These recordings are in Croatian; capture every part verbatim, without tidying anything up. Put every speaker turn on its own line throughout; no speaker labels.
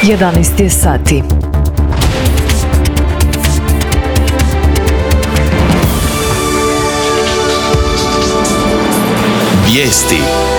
jedanaest je sati.
Vijesti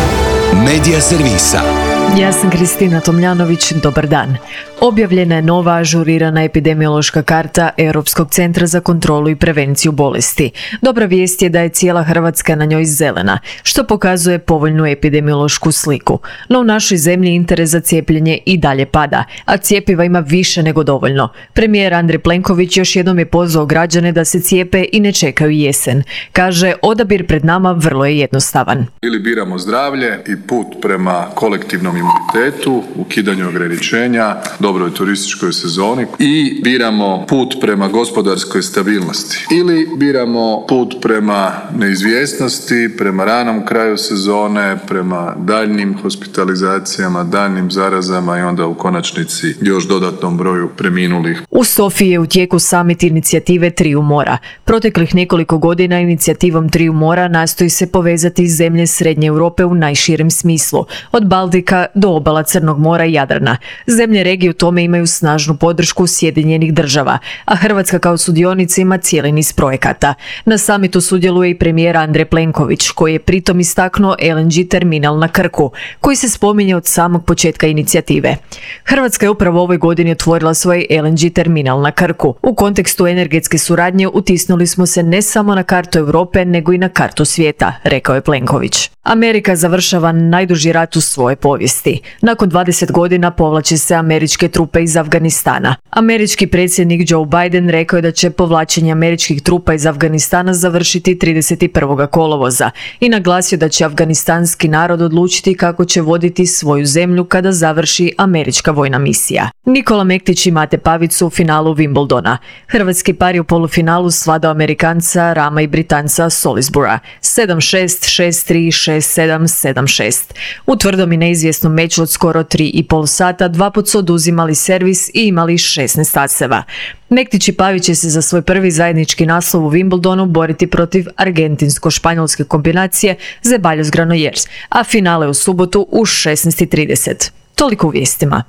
Medija servisa.
Ja sam Kristina Tomljanović, dobar dan. Objavljena je nova ažurirana epidemiološka karta Europskog centra za kontrolu i prevenciju bolesti. Dobra vijest je da je cijela Hrvatska na njoj zelena, što pokazuje povoljnu epidemiološku sliku. No u našoj zemlji interes za cijepljenje i dalje pada, a cjepiva ima više nego dovoljno. Premijer Andrej Plenković još jednom je pozvao građane da se cijepe i ne čekaju jesen. Kaže, odabir pred nama vrlo je jednostavan.
Ili biramo zdravlje i put prema kolektivnom imunitetu, ukidanju ograničenja, dobroj turističkoj sezoni, i biramo put prema gospodarskoj stabilnosti. Ili biramo put prema neizvjesnosti, prema ranom kraju sezone, prema daljnjim hospitalizacijama, daljnjim zarazama i onda u konačnici još dodatnom broju preminulih.
U Sofiji je u tijeku summit inicijative Triju mora. Proteklih nekoliko godina inicijativom Triju mora nastoji se povezati zemlje Srednje Europe u najširem smislu, od Baltika do obala Crnog mora i Jadrana. Zemlje regije u tome imaju snažnu podršku Sjedinjenih država, a Hrvatska kao sudionica ima cijeli niz projekata. Na samitu sudjeluje i premijer Andrej Plenković, koji je pritom istaknuo L N G terminal na Krku, koji se spominje od samog početka inicijative. Hrvatska je upravo u ovoj godini otvorila svoj L N G terminal na Krku. U kontekstu energetske suradnje utisnuli smo se ne samo na kartu Europe, nego i na kartu svijeta, rekao je Plenković. Amerika završava najduži rat u svojoj povijesti. Nakon dvadeset godina povlače se američke trupe iz Afganistana. Američki predsjednik Joe Biden rekao je da će povlačenje američkih trupa iz Afganistana završiti trideset prvog kolovoza i naglasio da će afganistanski narod odlučiti kako će voditi svoju zemlju kada završi američka vojna misija. Nikola Mektić i Mate Pavić su u finalu Wimbledona. Hrvatski par je u polufinalu svladao Amerikanca Rama i Britanca Salisburya sedam šest, šest tri, šest sedam, sedam šest. U tvrdom i neizvjesnom meču od skoro tri i pol sata dva put su oduzimali servis i imali šesnaest aseva. Mektić i Pavić će se za svoj prvi zajednički naslov u Wimbledonu boriti protiv argentinsko-španjolske kombinacije Zeballos Granollers, a finale u subotu u šesnaest i trideset. Toliko u vijestima.